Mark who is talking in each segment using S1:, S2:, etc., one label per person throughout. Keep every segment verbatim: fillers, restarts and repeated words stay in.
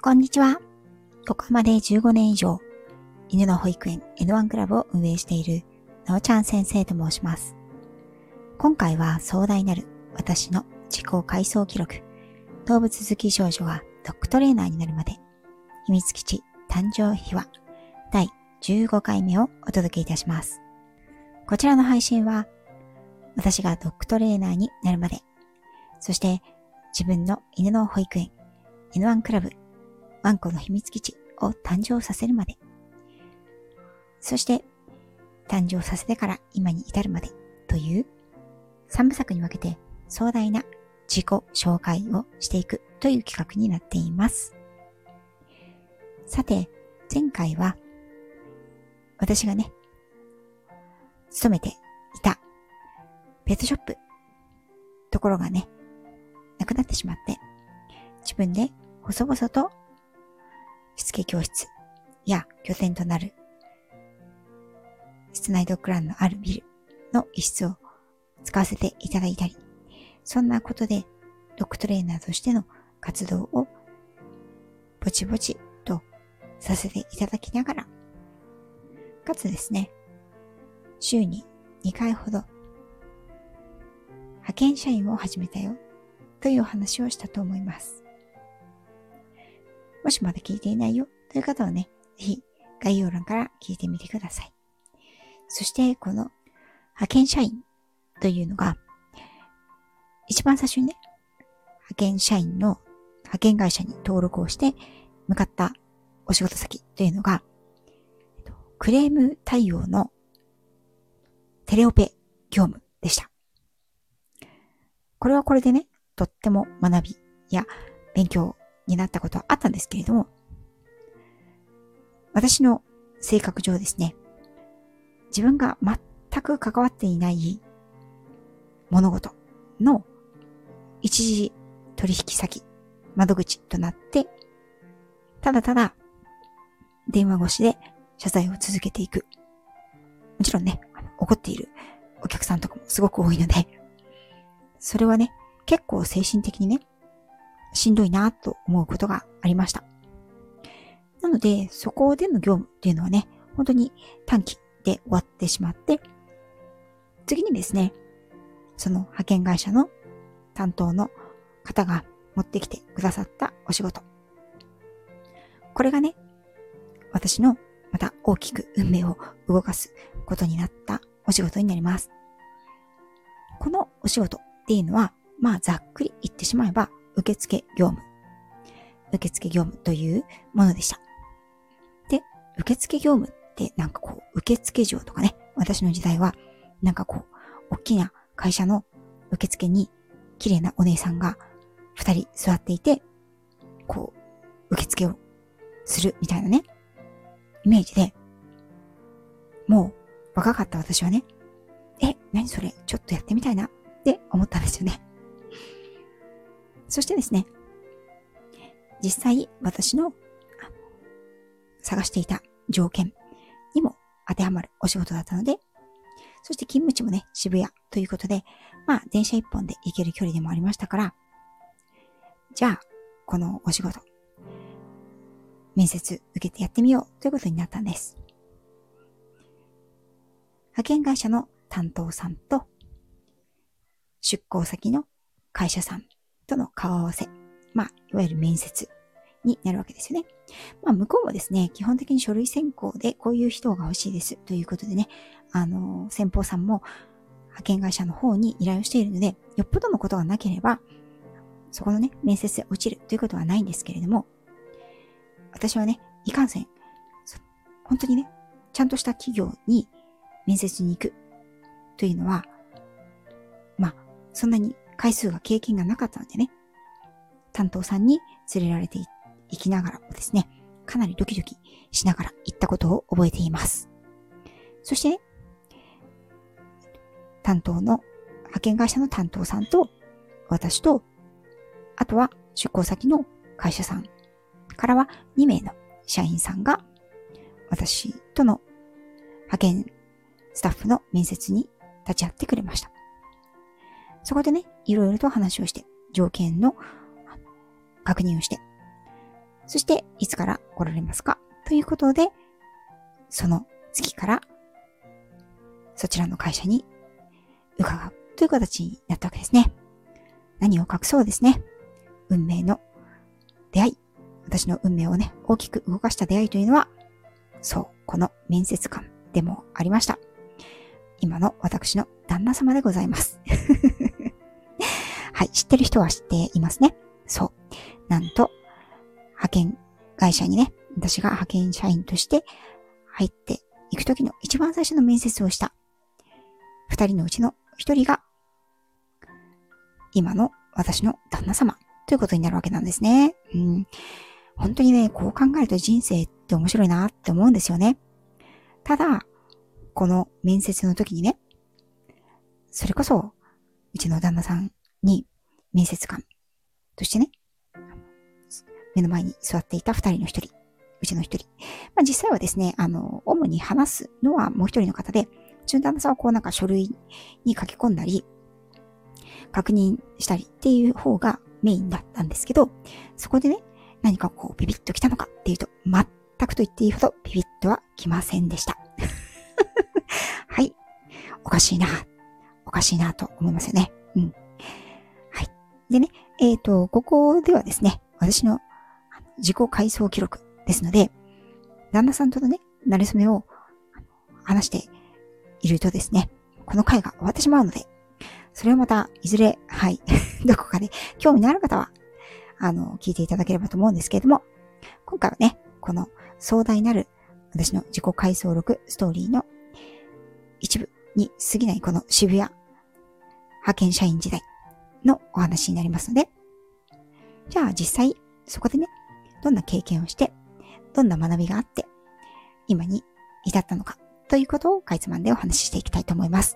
S1: こんにちは。ここまでじゅうごねん以上、犬の保育園 エヌワン クラブを運営しているなおちゃん先生と申します。今回は壮大なる私の自己回想記録、動物好き少女がドッグトレーナーになるまで、秘密基地誕生秘話だいじゅうごかいめをお届けいたします。こちらの配信は、私がドッグトレーナーになるまで、そして自分の犬の保育園 エヌワン クラブワンコの秘密基地を誕生させるまで、そして誕生させてから今に至るまでというさんぶさくに分けて壮大な自己紹介をしていくという企画になっています。さて、前回は私がね、勤めていたペットショップところがね、なくなってしまって、自分で細々としつけ教室や拠点となる室内ドッグランのあるビルの一室を使わせていただいたり、そんなことでドッグトレーナーとしての活動をぼちぼちとさせていただきながら、かつですね、週ににかいほど派遣社員を始めたよというお話をしたと思います。もしまだ聞いていないよという方はね、ぜひ概要欄から聞いてみてください。そしてこの派遣社員というのが、一番最初にね、派遣社員の派遣会社に登録をして向かったお仕事先というのが、クレーム対応のテレオペ業務でした。これはこれでね、とっても学びや勉強になったことはあったんですけれども、私の性格上ですね、自分が全く関わっていない物事の一時取引先、窓口となって、ただただ電話越しで謝罪を続けていく。もちろんね、怒っているお客さんとかもすごく多いので、それはね、結構精神的にね、しんどいなと思うことがありました。なので、そこでの業務っていうのはね、本当に短期で終わってしまって、次にですね、その派遣会社の担当の方が持ってきてくださったお仕事。これがね、私のまた大きく運命を動かすことになったお仕事になります。このお仕事っていうのは、まあざっくり言ってしまえば、受付業務。受付業務というものでした。で、受付業務ってなんかこう、受付嬢とかね、私の時代は、なんかこう、大きな会社の受付に綺麗なお姉さんが二人座っていて、こう、受付をするみたいなね、イメージで、もう若かった私はね、え、何それ、ちょっとやってみたいなって思ったんですよね。そしてですね、実際私の探していた条件にも当てはまるお仕事だったので、そして勤務地もね、渋谷ということで、まあ電車一本で行ける距離でもありましたから、じゃあ、このお仕事、面接受けてやってみようということになったんです。派遣会社の担当さんと、出向先の会社さんとの顔合わせ。まあ、いわゆる面接になるわけですよね。まあ、向こうもですね、基本的に書類選考でこういう人が欲しいですということでね、あの、先方さんも派遣会社の方に依頼をしているので、よっぽどのことがなければ、そこのね、面接で落ちるということはないんですけれども、私はね、いかんせん、本当にね、ちゃんとした企業に面接に行くというのは、まあ、そんなに回数が経験がなかったのでね、担当さんに連れられていきながらもですね、かなりドキドキしながら行ったことを覚えています。そしてね、担当の、派遣会社の担当さんと、私と、あとは出向先の会社さんからはにめいの社員さんが、私との派遣スタッフの面接に立ち会ってくれました。そこでね、いろいろと話をして、条件の確認をして、 そして、いつから来られますかということで、その月から、そちらの会社に伺うという形になったわけですね。何を隠そうですね。運命の出会い。私の運命をね、大きく動かした出会いというのは、そう、この面接官でもありました。今の私の旦那様でございます。はい、知ってる人は知っていますね。そう。なんと、派遣会社にね、私が派遣社員として入っていくときの一番最初の面接をした二人のうちの一人が、今の私の旦那様ということになるわけなんですね。うん、本当にね、こう考えると人生って面白いなって思うんですよね。ただ、この面接の時にね、それこそ、うちの旦那さんに面接官としてね、目の前に座っていた二人の一人、うちの一人。まあ、実際はですね、あの、主に話すのはもう一人の方で、うちの旦那さんはこうなんか書類に書き込んだり、確認したりっていう方がメインだったんですけど、そこでね、何かこうビビッときたのかっていうと、全くと言っていいほどビビッとはきませんでした。はい。おかしいな。おかしいなと思いますよね。うん。はい。でね、えっと、ここではですね、私の自己回想記録ですので、旦那さんとのね、馴れ初めを話しているとですね、この回が終わってしまうので、それをまた、いずれ、はい、どこかで興味のある方は、あの、聞いていただければと思うんですけれども、今回はね、この壮大なる私の自己回想録ストーリーの一部に過ぎないこの渋谷派遣社員時代のお話になりますので、じゃあ実際そこでね、どんな経験をして、どんな学びがあって、今に至ったのかということをかいつまんでお話ししていきたいと思います。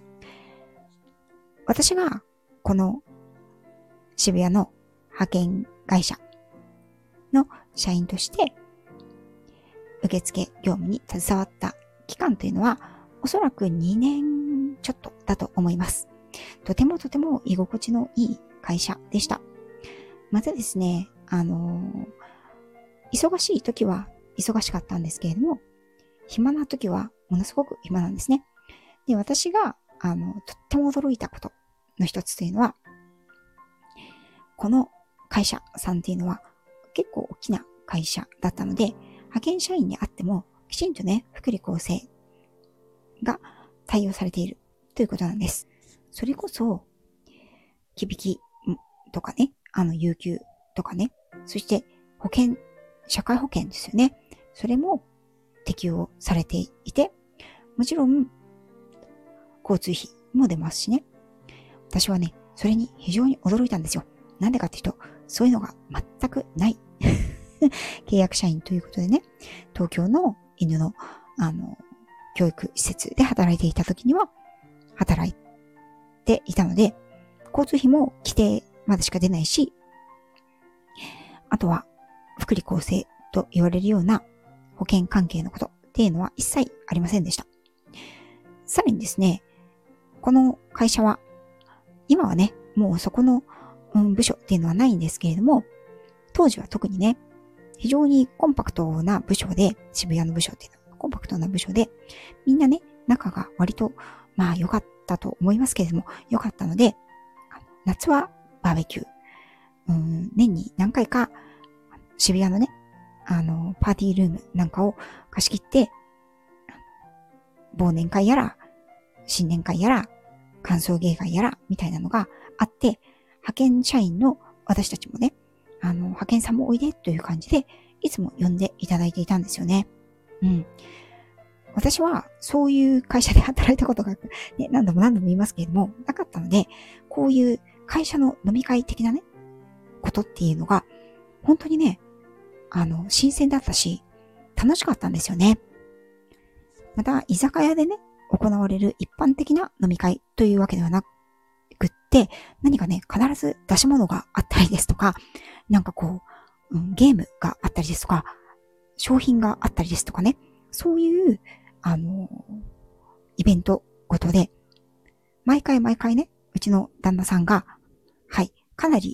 S1: 私がこの渋谷の派遣会社の社員として受付業務に携わった期間というのはおそらくにねんちょっとだと思います。とてもとても居心地のいい会社でした。またですね、あのー、忙しい時は忙しかったんですけれども、暇な時はものすごく暇なんですね。で、私があのとっても驚いたことの一つというのは、この会社さんっていうのは結構大きな会社だったので、派遣社員にあってもきちんとね、福利厚生が対応されているということなんです。それこそ、木引きとかね、あの、有給とかね、そして保険、社会保険ですよね。それも適用されていて、もちろん、交通費も出ますしね。私はね、それに非常に驚いたんですよ。なんでかっていうと、そういうのが全くない契約社員ということでね、東京の犬の、あの、教育施設で働いていた時には、働いていたので、交通費も規定までしか出ないし、あとは、福利厚生と言われるような保険関係のことっていうのは一切ありませんでした。さらにですね、この会社は、今はね、もうそこの、うん、部署っていうのはないんですけれども、当時は特にね、非常にコンパクトな部署で、渋谷の部署っていうのはコンパクトな部署で、みんなね、仲が割と、まあ良かったと思いますけれども、良かったので、夏はバーベキュー、うん、年に何回か渋谷のね、あの、パーティールームなんかを貸し切って、忘年会やら、新年会やら、歓送迎会やら、みたいなのがあって、派遣社員の私たちもね、あの、派遣さんもおいでという感じで、いつも呼んでいただいていたんですよね。うん。私は、そういう会社で働いたことが、ね、何度も何度も言いますけれども、なかったので、こういう会社の飲み会的なね、ことっていうのが、本当にね、あの、新鮮だったし、楽しかったんですよね。また、居酒屋でね、行われる一般的な飲み会というわけではなくって、何かね、必ず出し物があったりですとか、なんかこう、うん、ゲームがあったりですとか、商品があったりですとかね、そういう、あの、イベントごとで、毎回毎回ね、うちの旦那さんが、はい、かなり、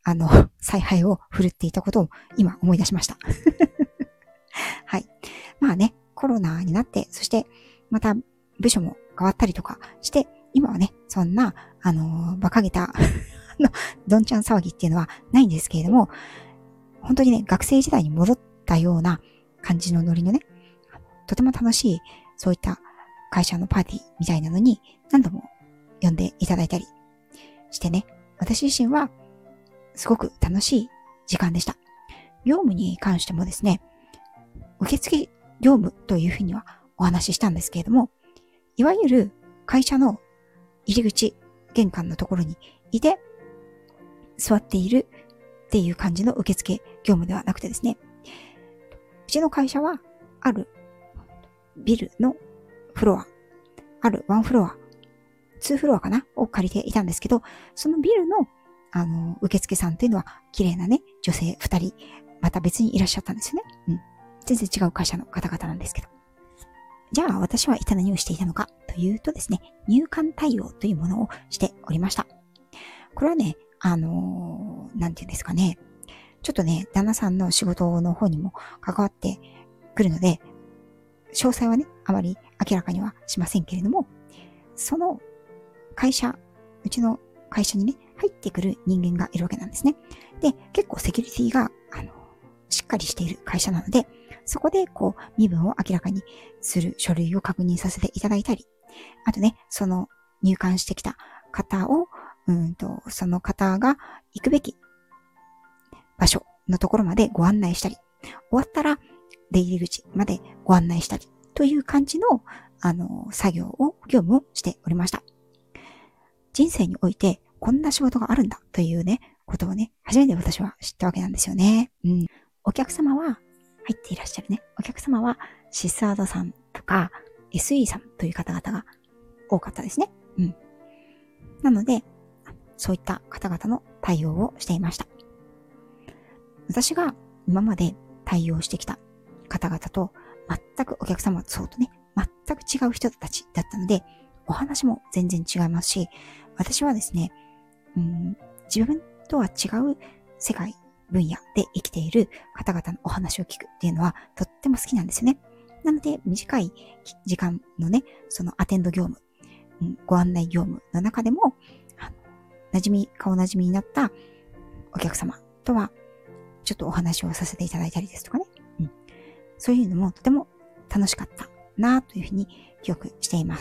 S1: あの、采配を振るっていたことを今思い出しました。はい。まあね、コロナになって、そしてまた部署も変わったりとかして、今はね、そんな、あのー、馬鹿げた、あの、どんちゃん騒ぎっていうのはないんですけれども、本当にね、学生時代に戻ったような感じのノリのね、とても楽しい、そういった会社のパーティーみたいなのに何度も呼んでいただいたりしてね、私自身はすごく楽しい時間でした。業務に関してもですね、受付業務というふうにはお話ししたんですけれども、いわゆる会社の入り口、玄関のところにいて座っているっていう感じの受付業務ではなくてですね、うちの会社はあるビルのフロア、あるワンフロア、ツーフロアかなを借りていたんですけど、そのビルのあの受付さんというのは綺麗なね、女性二人、また別にいらっしゃったんですよね。うん。全然違う会社の方々なんですけど。じゃあ私は一体何をしていたのかというとですね、入館対応というものをしておりました。これはね、あのー、なんていうんですかね、ちょっとね、旦那さんの仕事の方にも関わってくるので、詳細はね、あまり明らかにはしませんけれども、その会社、うちの会社にね、入ってくる人間がいるわけなんですね。で、結構セキュリティが、あの、しっかりしている会社なので、そこで、こう、身分を明らかにする書類を確認させていただいたり、あとね、その入館してきた方を、うんと、その方が行くべき場所のところまでご案内したり、終わったら出入り口までご案内したり、という感じの、あの、作業を、業務をしておりました。人生において、こんな仕事があるんだというね、ことをね、初めて私は知ったわけなんですよね。うん。お客様は、入っていらっしゃるね。お客様は、シスアードさんとか、エスイー さんという方々が多かったですね。うん。なので、そういった方々の対応をしていました。私が今まで対応してきた方々と、全くお客様そうとね、全く違う人たちだったので、お話も全然違いますし、私はですね、うん、自分とは違う世界、分野で生きている方々のお話を聞くっていうのはとっても好きなんですよね。なので短い時間のね、そのアテンド業務、うん、ご案内業務の中でも、あの馴染み、顔馴染みになったお客様とはちょっとお話をさせていただいたりですとかね。うん、そういうのもとても楽しかったなというふうに記憶しています。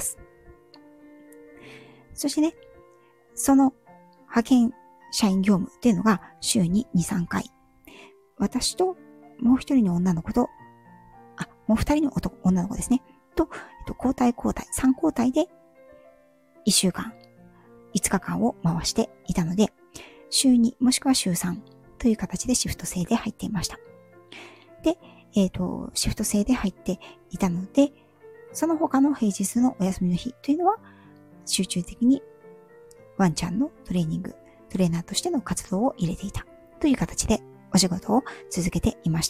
S1: そしてね、その派遣社員業務っていうのが週にに、さんかい。私ともう一人の女の子と、あ、もう二人の男、女の子ですね。と、えっと、交代交代、さん交代でいっしゅうかん、いつかかんを回していたので、週にもしくは週さんという形でシフト制で入っていました。で、えっと、シフト制で入っていたので、その他の平日のお休みの日というのは、集中的にワンちゃんのトレーニング、トレーナーとしての活動を入れていたという形でお仕事を続けていました。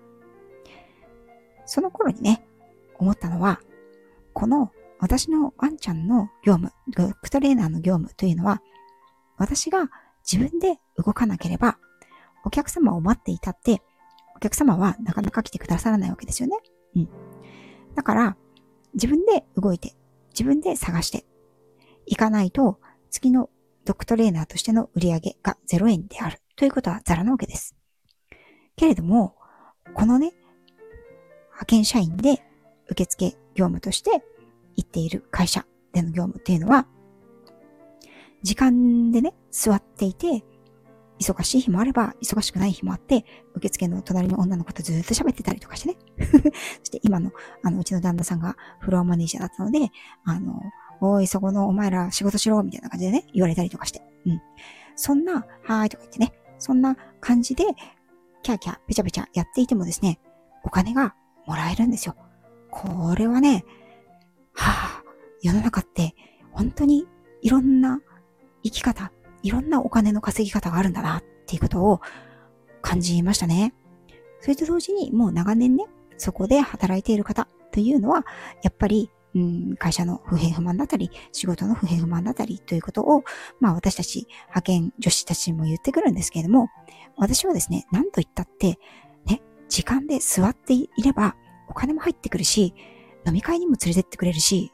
S1: その頃にね、思ったのは、この私のワンちゃんの業務、ドッグトレーナーの業務というのは、私が自分で動かなければ、お客様を待っていたって、お客様はなかなか来てくださらないわけですよね。うん。だから、自分で動いて、自分で探して、いかないと、月のドッグトレーナーとしての売り上げがゼロえんであるということはザラなわけです。けれども、このね、派遣社員で受付業務として行っている会社での業務っていうのは、時間でね、座っていて、忙しい日もあれば、忙しくない日もあって、受付の隣の女の子とずっと喋ってたりとかしてね。そして今の、あの、うちの旦那さんがフロアマネージャーだったので、あの、おい、そこのお前ら仕事しろ、みたいな感じでね、言われたりとかして。うん。そんな、はーいとか言ってね、そんな感じで、キャーキャー、ペチャペチャやっていてもですね、お金がもらえるんですよ。これはね、はぁ、世の中って、本当にいろんな生き方、いろんなお金の稼ぎ方があるんだな、っていうことを感じましたね。それと同時に、もう長年ね、そこで働いている方というのは、やっぱりうん、会社の不平不満だったり、仕事の不平不満だったりということを、まあ私たち派遣女子たちにも言ってくるんですけれども、私はですね、何と言ったって、ね、時間で座っていればお金も入ってくるし、飲み会にも連れてってくれるし、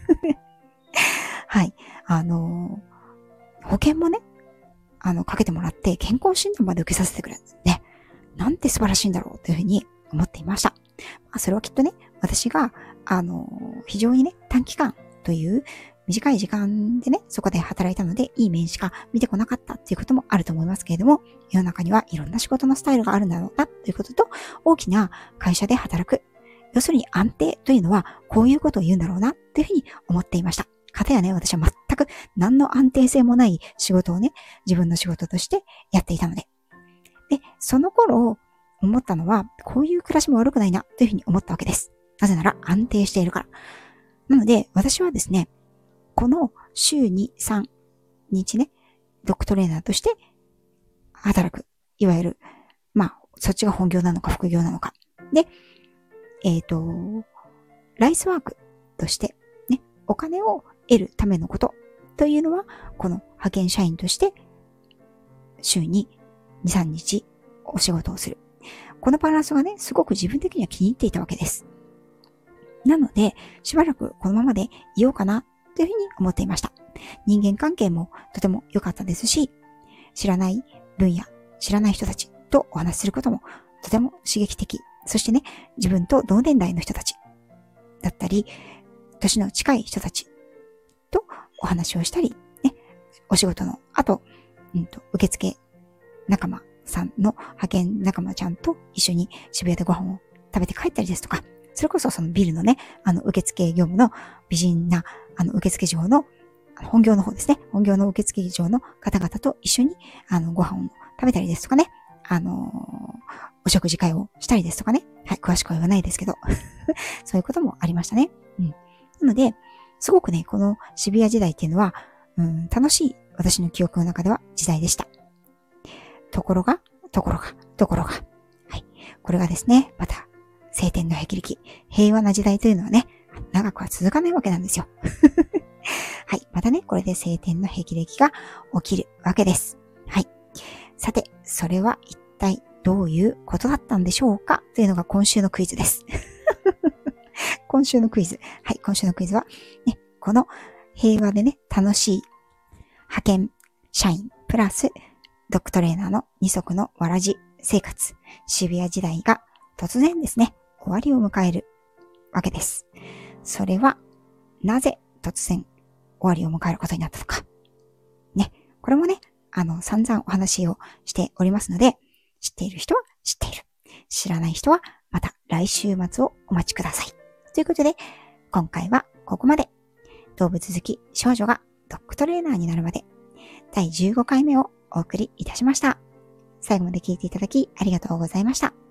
S1: はい、あのー、保険もね、あの、かけてもらって健康診断まで受けさせてくれるんですね。なんて素晴らしいんだろうというふうに思っていました。まあ、それはきっとね、私が、あの、非常にね、短期間という短い時間でね、そこで働いたので、いい面しか見てこなかったっていうこともあると思いますけれども、世の中にはいろんな仕事のスタイルがあるんだろうなということと、大きな会社で働く。要するに安定というのは、こういうことを言うんだろうなというふうに思っていました。かたやね、私は全く何の安定性もない仕事をね、自分の仕事としてやっていたので。で、その頃思ったのは、こういう暮らしも悪くないなというふうに思ったわけです。なぜなら安定しているから。なので、私はですね、この週に、さんにちね、ドッグトレーナーとして働く。いわゆる、まあ、そっちが本業なのか副業なのか。で、えっと、ライスワークとして、ね、お金を得るためのことというのは、この派遣社員として、週にに、さんにちお仕事をする。このバランスがね、すごく自分的には気に入っていたわけです。なので、しばらくこのままでいようかな、というふうに思っていました。人間関係もとても良かったですし、知らない分野、知らない人たちとお話しすることもとても刺激的。そしてね、自分と同年代の人たちだったり、年の近い人たちとお話をしたり、ね、お仕事の後、うんと、受付仲間さんの派遣仲間ちゃんと一緒に渋谷でご飯を食べて帰ったりですとか、それこそそのビルのね、あの受付業務の美人なあの受付嬢の本業の方ですね、本業の受付嬢の方々と一緒にあのご飯を食べたりですとかね、あのー、お食事会をしたりですとかね、はい、詳しくは言わないですけど、そういうこともありましたね。うん。なので、すごくね、この渋谷時代っていうのは、うん、楽しい私の記憶の中では時代でした。ところが、ところが、ところが。はい。これがですね、また、晴天の霹靂、平和な時代というのはね、長くは続かないわけなんですよ。はい。またね、これで晴天の霹靂が起きるわけです。はい。さて、それは一体どういうことだったんでしょうかというのが今週のクイズです。今週のクイズ。はい。今週のクイズは、ね、この平和でね、楽しい派遣社員プラスドッグトレーナーの二足のわらじ生活、渋谷時代が突然ですね、終わりを迎えるわけです。それは、なぜ突然終わりを迎えることになったのか。ね、これもね、あの、散々お話をしておりますので、知っている人は知っている。知らない人はまた来週末をお待ちください。ということで、今回はここまで。動物好き少女がドッグトレーナーになるまで、だいじゅうごかいめをお送りいたしました。最後まで聞いていただきありがとうございました。